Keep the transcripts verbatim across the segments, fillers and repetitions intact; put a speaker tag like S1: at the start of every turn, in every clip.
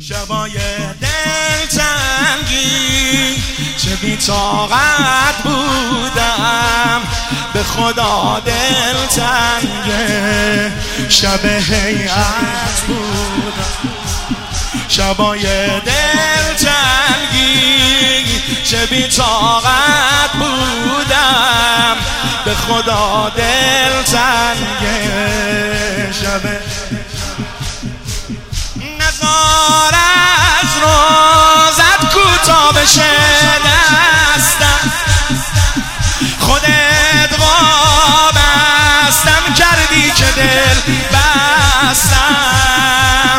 S1: شبای دلتنگی چه بی طاقت بودم، به خدا دلتنگ شب هیئت بودم. شبای دلتنگی چه بی طاقت بودم، به خدا دلتنگ شب. نزار از روزت کوتا بشه دستم، خودت وابستم کردی که دل بستم.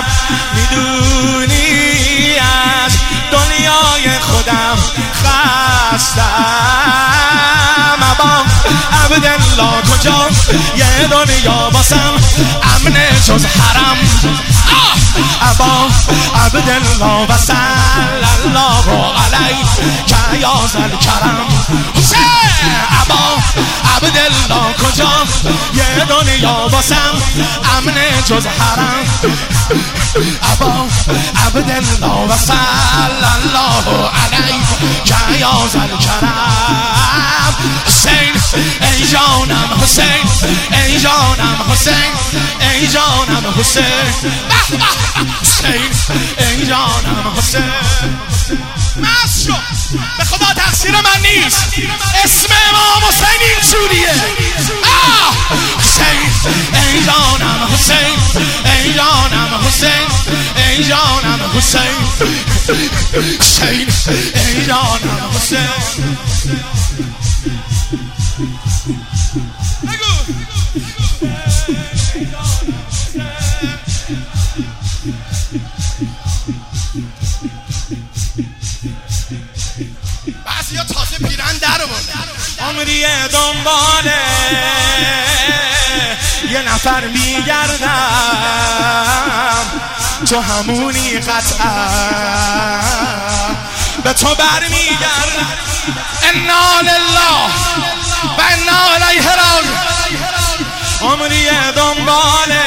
S1: میدونی از دنیای خودم خستم. ابا عبدالله کجا یه دنیا باسم امن جز حرم. ابا عبدالله و صلی الله علیه که یا ذوالکرم. حسین ابا عبدالله کجا یه دنیا باسم امن جز حرم. ابا عبدالله و صلی الله علیه که یا ذوالکرم. حسین ای جانم حسین، ای جانم حسین، ای جانم حسین، حسین ای جانم حسین. مست شو، به خدا تقصیر من نیست، اسم امام حسین این جوریه. حسین ای جانم حسین، ای جانم حسین، ای جانم حسین، حسین ای جانم حسین. بعضی ها تازه پیرن در بردن، عمری دنباله یه نفر میگردم، تو همونی قطعا به تو برمیگردم. انا لله و انا الیه راجعون. عمری دنباله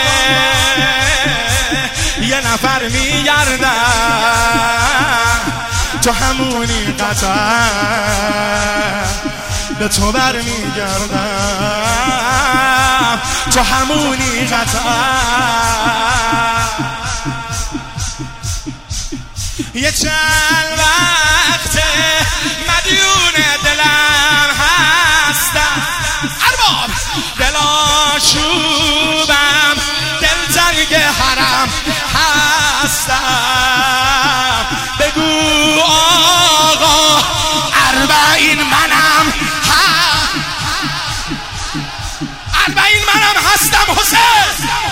S1: یه نفر میگردم، تو همونی قطعا به تو برمیگردم، تو همونی قطعا. یه چند وقته مدیون دلم هستم، ارباب دلاشوبم دلتنگ حرم هستم. بگو آقا اربعین منم، اربعین منم هستم حسین.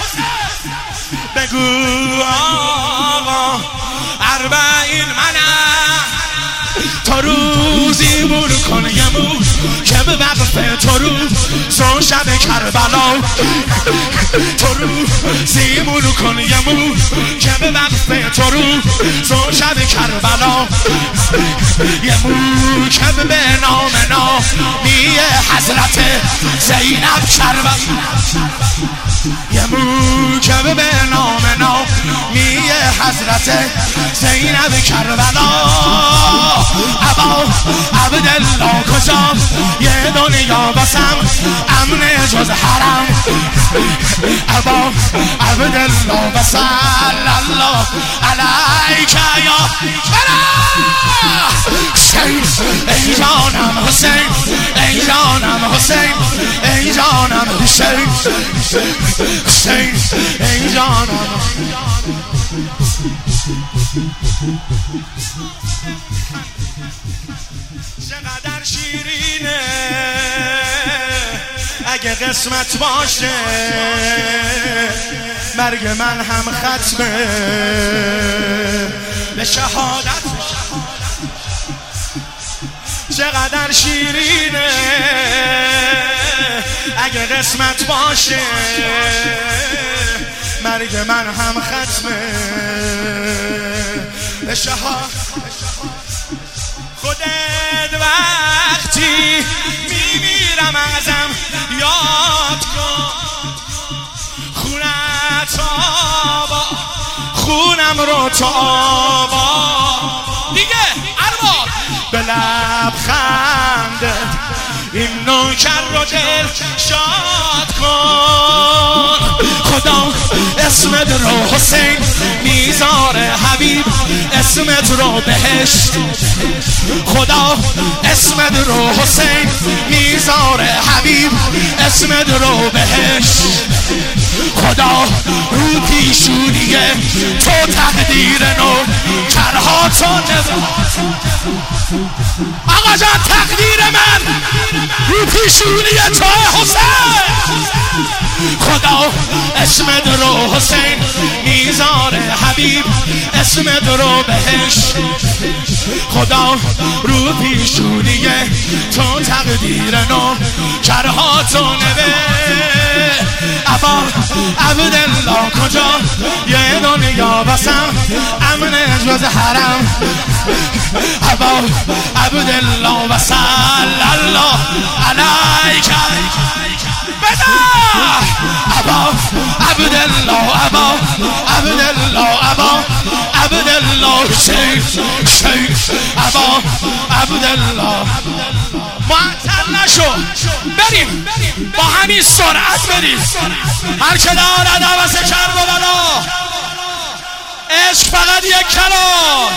S1: بگو آقا اربعین منم، تا روزی مون کن یمون که به وقف تو روز سو شب کربلا. تو روزی مون کن یمون که به وقف تو روز سو شب کربلا. یمون که به نام نامی حضرت زینب کربلا. یمون که به نام نامی حضرت زینب کربلا. ابا عبدالله کجا یه دنیا باسم امن جز حرم. ابا عبدالله و صلی الله علیه یا حسین. ای جانم حسین، ای جانم حسین، ای جانم حسین، حسین ای جانم. چقدر شیرینه اگه قسمت باشه مرگ من هم ختمه به شهادت. چقدر شیرینه اگه قسمت باشه مرگ من هم ختمه به شهادت. خودت وقتی میمیرم ازم یاد کن، خونت آبا خونم رو تو آوا دیگه ارباب به لبخندت این نوکر رو دل شاد کن. خدا اسمت رو حسین میذاره حبیب اسمت رو بهشت. خدا اسمت رو حسین میذاره حبیب اسمت رو بهشت. خدا رو پیشونیه تو تقدیر نو کرها تو نظر. آقا جان تقدیر من رو پیشونیه تو حسین. خدا اسمت رو حسین میذاره حبیب اسمت رو بهشت. خدا رو پیشونیه تو تقدیر نو کرها تو نوه. ابا عبدالله کجا یه دنیا بسم امن جز حرم. ابا عبدالله و صلی الله علیک بدا. ابا عبدالله ابا عبدالله ابا عبدالله شیخ شیخ ابا عبدالله. معطل نشو بریم با همین سرعت بریم. هر که دارد هوس کرب و بلا عشق فقط یک کلام.